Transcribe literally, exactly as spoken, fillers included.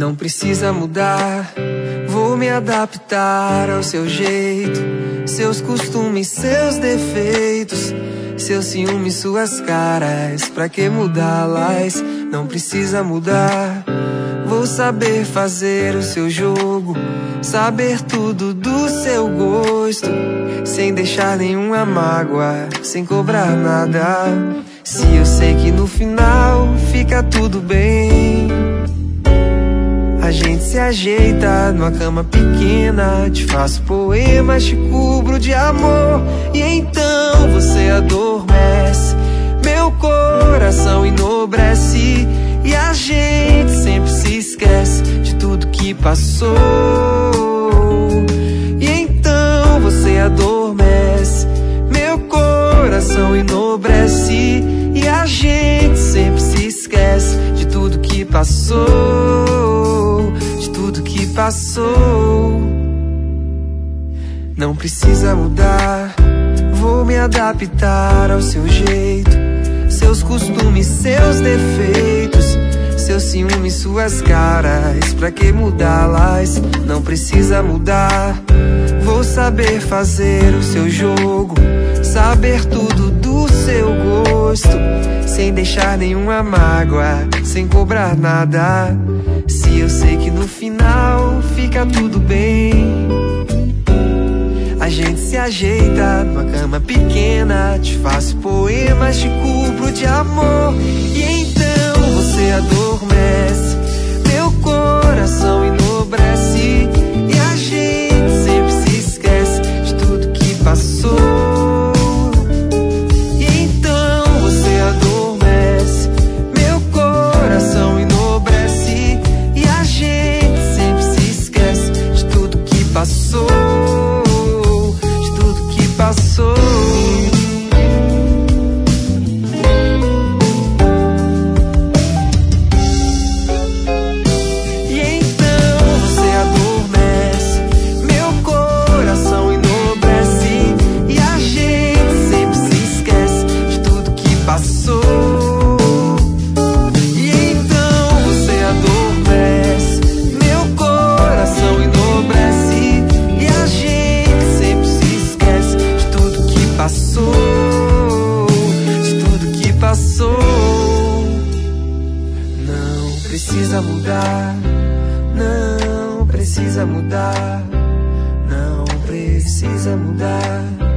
Não precisa mudar, vou me adaptar ao seu jeito, seus costumes, seus defeitos, seus ciúmes, suas caras. Pra que mudá-las? Não precisa mudar. Vou saber fazer o seu jogo, saber tudo do seu gosto, sem deixar nenhuma mágoa, sem cobrar nada. Se eu sei que no final fica tudo bem, a gente se ajeita numa cama pequena, te faço poemas, te cubro de amor, e então você adormece, meu coração enobrece, e a gente sempre se esquece de tudo que passou. E então você adormece, meu coração enobrece, e a gente sempre se esquece de tudo que passou, de tudo que passou. Não precisa mudar, vou me adaptar ao seu jeito, seus costumes, seus defeitos, seus ciúmes, suas caras. Pra que mudá-las? Não precisa mudar. Vou saber fazer o seu jogo, saber tudo do seu gosto, sem deixar nenhuma mágoa, sem cobrar nada. Se eu sei que no final fica tudo bem, a gente se ajeita numa cama pequena, te faço poemas, te cubro de amor, e então você adormece, meu coração enobrece, e a gente sempre se esquece de tudo que passou. E então você adormece, meu coração enobrece, e a gente sempre se esquece de tudo que passou, passou. E então você adormece, meu coração enobrece, e a gente sempre se esquece de tudo que passou. E então você adormece, meu coração enobrece, e a gente sempre se esquece passou, de tudo que passou. Não precisa mudar, não precisa mudar, não precisa mudar.